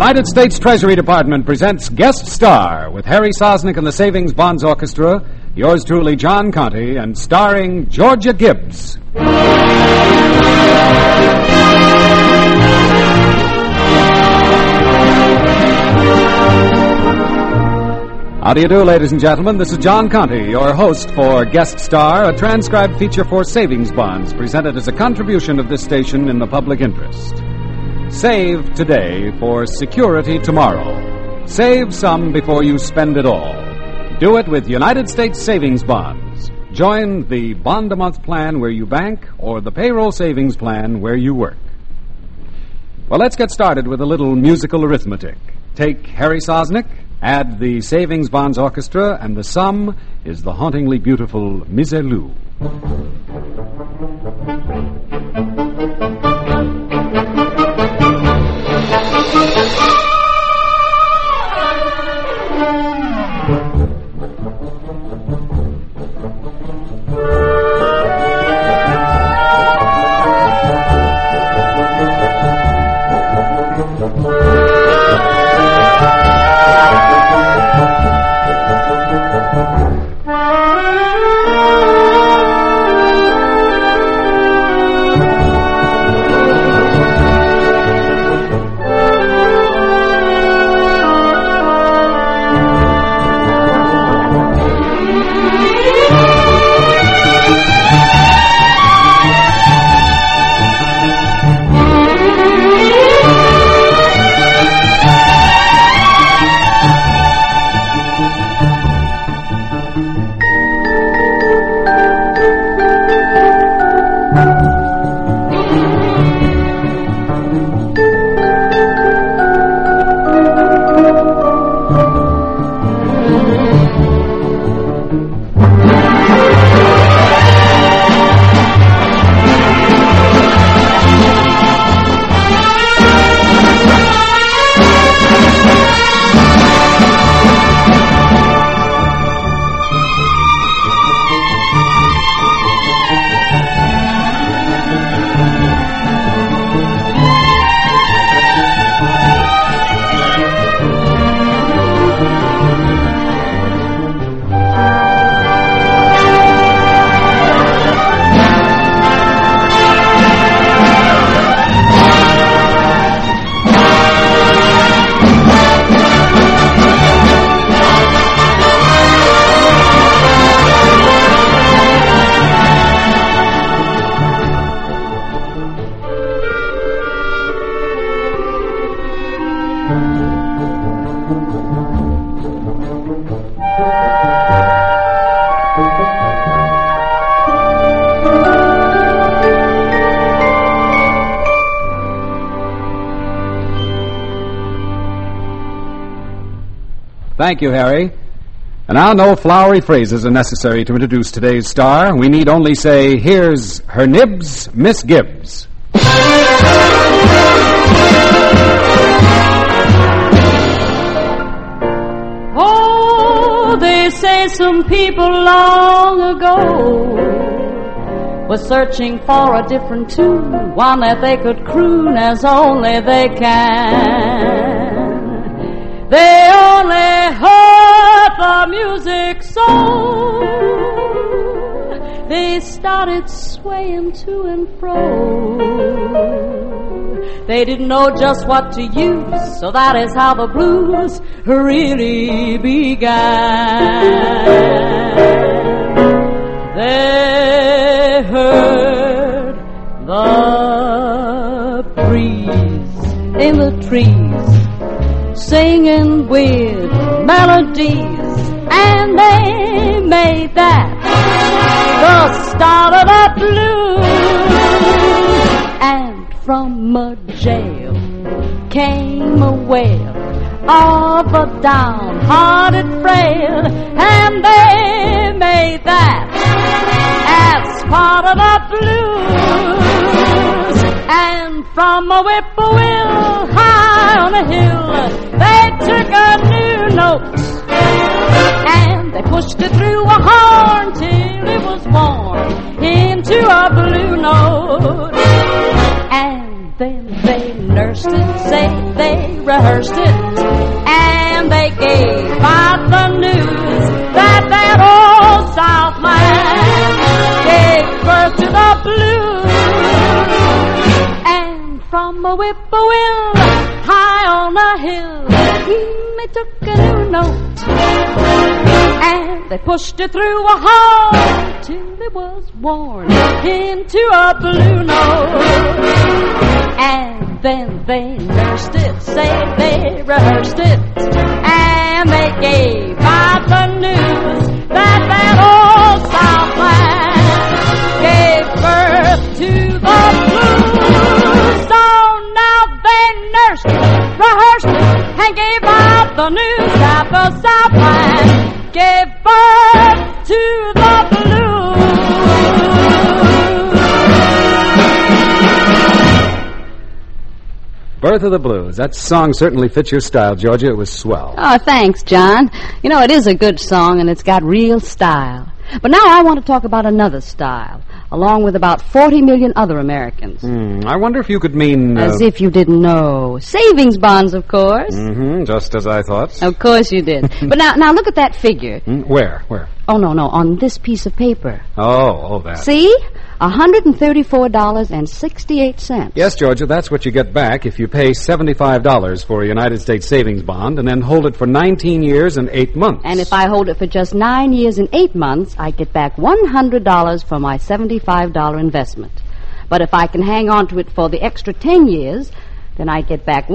United States Treasury Department presents Guest Star with Harry Sosnick and the Savings Bonds Orchestra, yours truly, John Conte, and starring Georgia Gibbs. How do you do, ladies and gentlemen? This is John Conte, your host for Guest Star, a transcribed feature for savings bonds presented as a contribution of this station in the public interest. Save today for security tomorrow. Save some before you spend it all. Do it with United States Savings Bonds. Join the bond-a-month plan where you bank or the payroll savings plan where you work. Well, let's get started with a little musical arithmetic. Take Harry Sosnick, add the Savings Bonds Orchestra, and the sum is the hauntingly beautiful Misirlou. Thank you, Harry. And now no flowery phrases are necessary to introduce today's star. We need only say, here's her nibs, Miss Gibbs. Oh, they say some people long ago were searching for a different tune, one that they could croon as only they can. They only heard the music so they started swaying to and fro. They didn't know just what to use, so that is how the blues really began. They heard the breeze in the trees singing with melodies, and they made that the start of the blues. And from a jail came a wail of a downhearted frail, and they made that as part of the blues. And from a whippoorwill high on a hill, they took a new note and they pushed it through a horn till it was born into a blue note. And then they nursed it, say they rehearsed it, and they gave out the news that old Southland gave birth to the blues. And from a whippoorwill high on a hill, they took a new note, and they pushed it through a hole till it was worn into a blue note. And then they nursed it, say they rehearsed it, and they gave out the news that old Southland gave birth to the blues. So now they nursed it, rehearsed it, and gave out the news that the Southland gave birth to the blues. Birth of the Blues. That song certainly fits your style, Georgia. It was swell. Oh, thanks, John. You know, it is a good song, and it's got real style. But now I want to talk about another style, along with about 40 million other Americans. I wonder if you could mean... As if you didn't know. Savings bonds, of course. Just as I thought. Of course you did. But now look at that figure. Where? Oh, no, on this piece of paper. Oh, that. See? $134.68. Yes, Georgia, that's what you get back if you pay $75 for a United States savings bond and then hold it for 19 years and 8 months. And if I hold it for just 9 years and 8 months, I get back $100 for my $75 investment. But if I can hang on to it for the extra 10 years, then I get back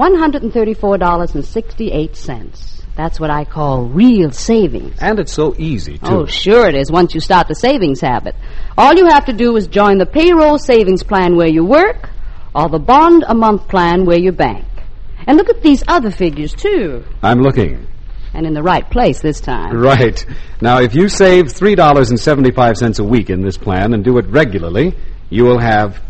$134.68. That's what I call real savings. And it's so easy, too. Oh, sure it is, once you start the savings habit. All you have to do is join the payroll savings plan where you work or the bond-a-month plan where you bank. And look at these other figures, too. I'm looking. And in the right place this time. Right. Now, if you save $3.75 a week in this plan and do it regularly, you will have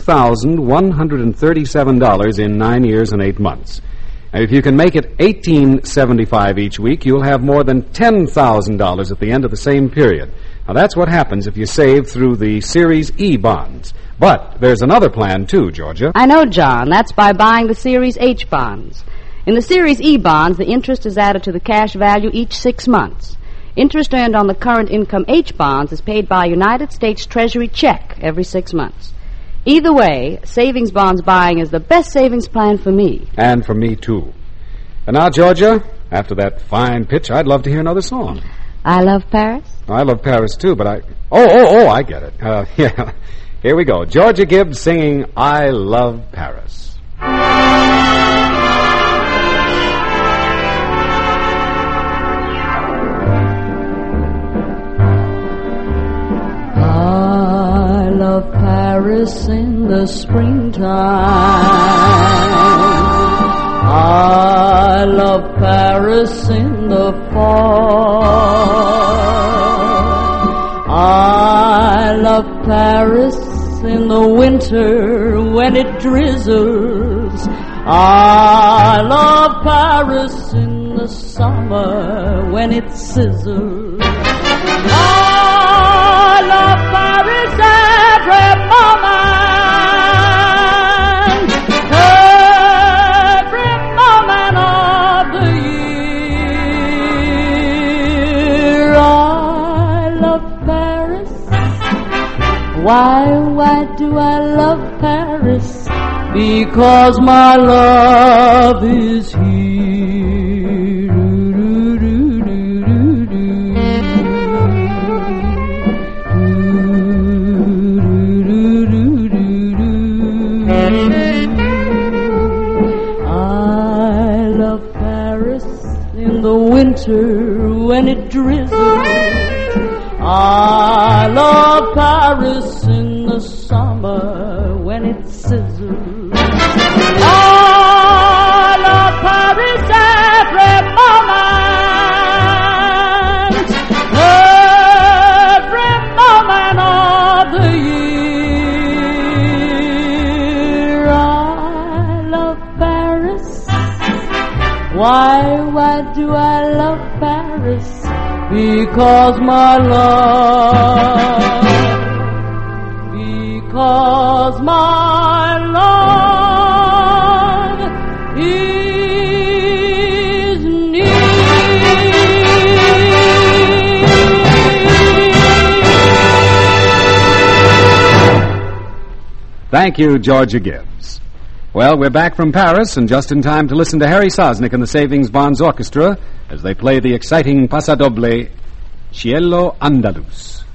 $2,137 in 9 years and 8 months. And if you can make it $18.75 each week, you'll have more than $10,000 at the end of the same period. Now, that's what happens if you save through the Series E bonds. But there's another plan, too, Georgia. I know, John. That's by buying the Series H bonds. In the Series E bonds, the interest is added to the cash value each 6 months. Interest earned on the current income H bonds is paid by a United States Treasury check every 6 months. Either way, savings bonds buying is the best savings plan for me. And for me, too. And now, Georgia, after that fine pitch, I'd love to hear another song. I Love Paris? I love Paris, too, but I get it. Yeah. Here we go. Georgia Gibbs singing I Love Paris. I love Paris in the springtime. I love Paris in the fall. I love Paris in the winter when it drizzles. I love Paris in the summer when it sizzles. I love Paris every moment of the year. I love Paris. Why do I love Paris? Because my love is here. When it drizzles, I love Paris in the summer when it sizzles. I love Paris every moment of the year. I love Paris. Why do I love Paris? Because my love is Thank you, Georgia Gibbs. Well, we're back from Paris and just in time to listen to Harry Sosnick and the Savings Bonds Orchestra as they play the exciting pasadoble, Cielo Andaluz.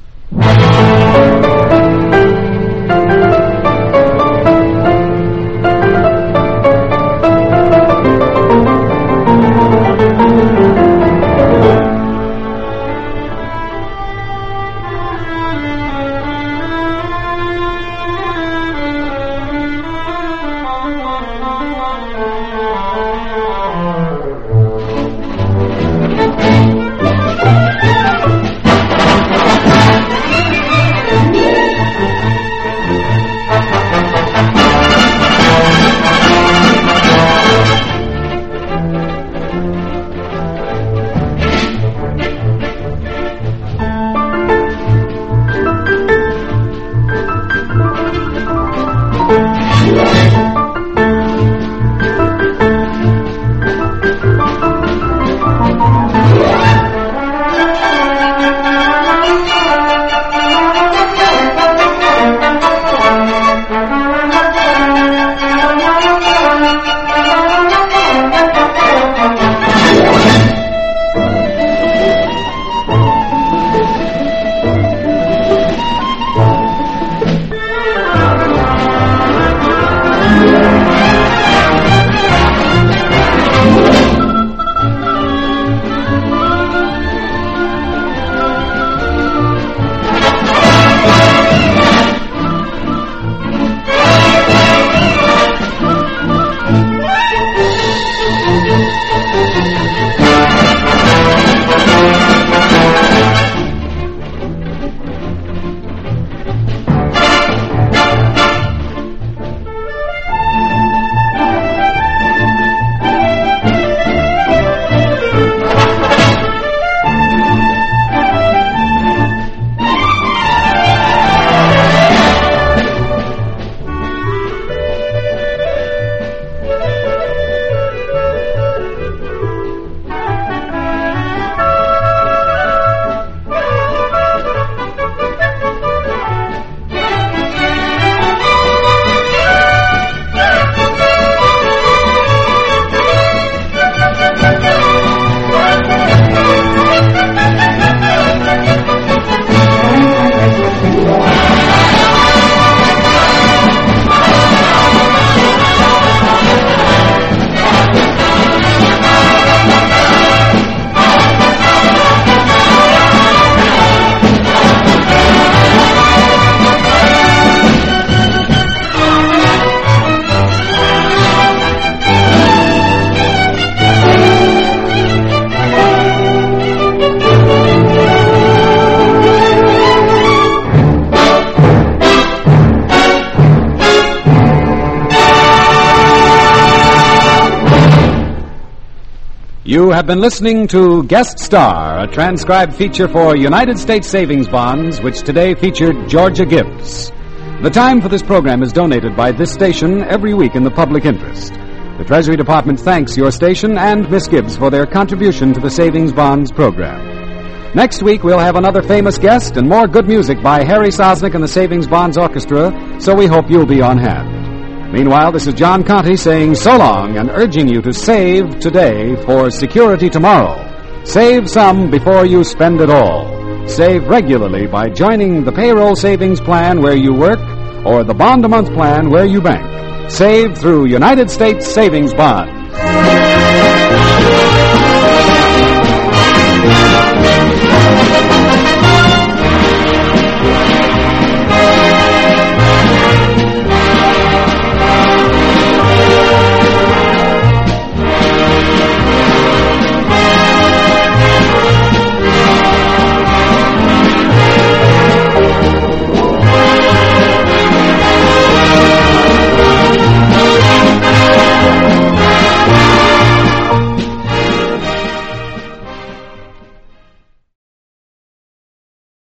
You have been listening to Guest Star, a transcribed feature for United States Savings Bonds, which today featured Georgia Gibbs. The time for this program is donated by this station every week in the public interest. The Treasury Department thanks your station and Miss Gibbs for their contribution to the Savings Bonds program. Next week, we'll have another famous guest and more good music by Harry Sosnick and the Savings Bonds Orchestra, so we hope you'll be on hand. Meanwhile, this is John Conte saying so long and urging you to save today for security tomorrow. Save some before you spend it all. Save regularly by joining the payroll savings plan where you work or the bond-a-month plan where you bank. Save through United States Savings Bonds.